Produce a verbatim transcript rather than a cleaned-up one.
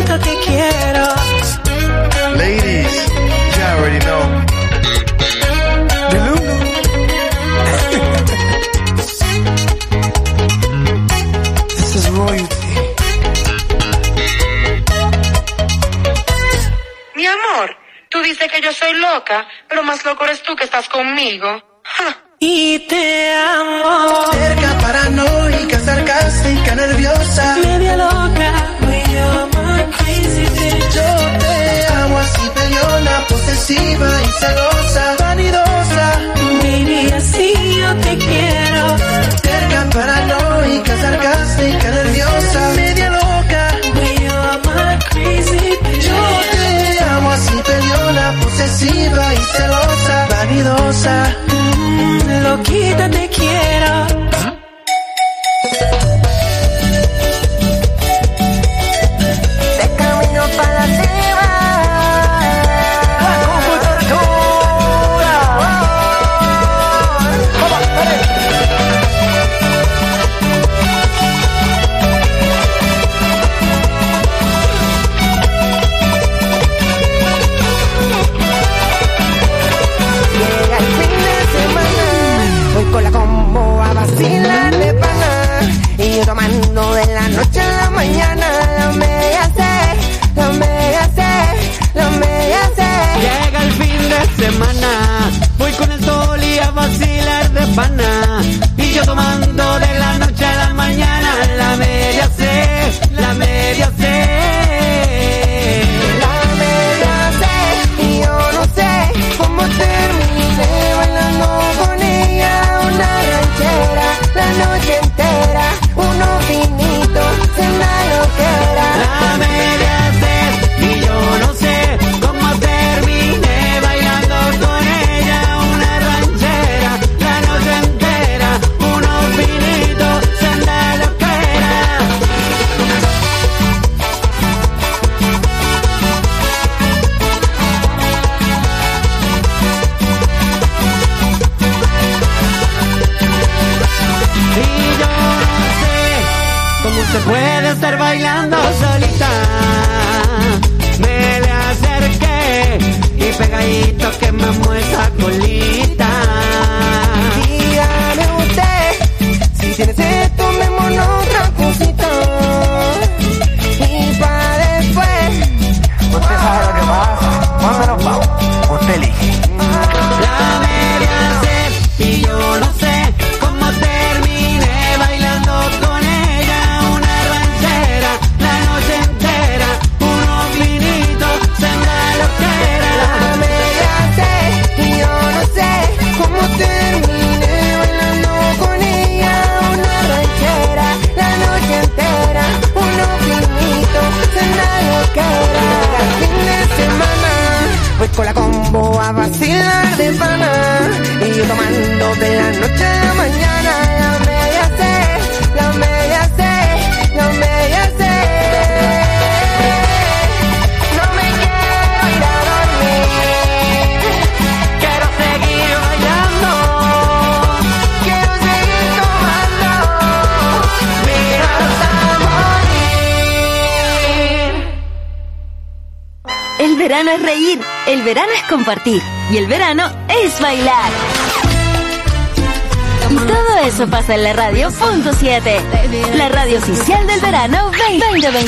loquito te quiero. Ladies, you already know. This is royalty. Mi amor, tú dices que yo soy loca, pero más loco eres tú que estás conmigo. Ja. Y te amo. Cerca, paranoica, sarcástica, nerviosa, media loca. You're my crazy bitch. Yo te amo así, peleona, posesiva y celosa, vanidosa. Baby, así yo te quiero. Cerca, paranoica, sarcástica, nerviosa, media loca. You're my crazy bitch. Yo te amo así, peleona, posesiva y celosa, vanidosa. Mm, loquita te quiero. Con la combo a vacilar de pana y yo tomando de la noche a la mañana. La media C, la media C, la media C. Llega el fin de semana, voy con el sol y a vacilar de pana y yo tomando de la noche a la mañana. La media C, la media C, la media C. Y yo no sé cómo terminé bailando con ella. Una ranchera, la noche entera, uno finito, senda loquera. la media C, y yo no sé cómo terminé bailando con ella. Una ranchera, la noche entera, uno finito, senda loquera. Y yo no sé cómo se puede estar bailando solita. Me le acerqué y pegadito que me muestra colita. Dígame usted, si tiene sed, tomémonos otra cosita. Y pa' después, Usted sabe lo que pasa, ¿dónde nos vamos? Usted elige. La media C, y yo no sé cómo terminé bailando con ella. Una ranchera, la noche entera, uno finito, senda loquera. la media C, y yo no sé cómo terminé bailando con ella. Una ranchera, la noche entera, uno finito, senda loquera. El fin de semana, voy con la combo a vacilar de pana y yo tomando de la noche a la mañana. La media C, la media C, la media C. No me quiero ir a dormir, Quiero seguir bailando, quiero seguir tomando, mira hasta morir. El verano es reír, el verano es compartir y el verano es bailar. Y todo eso pasa en la radio punto siete, la radio oficial del verano veinte veinte.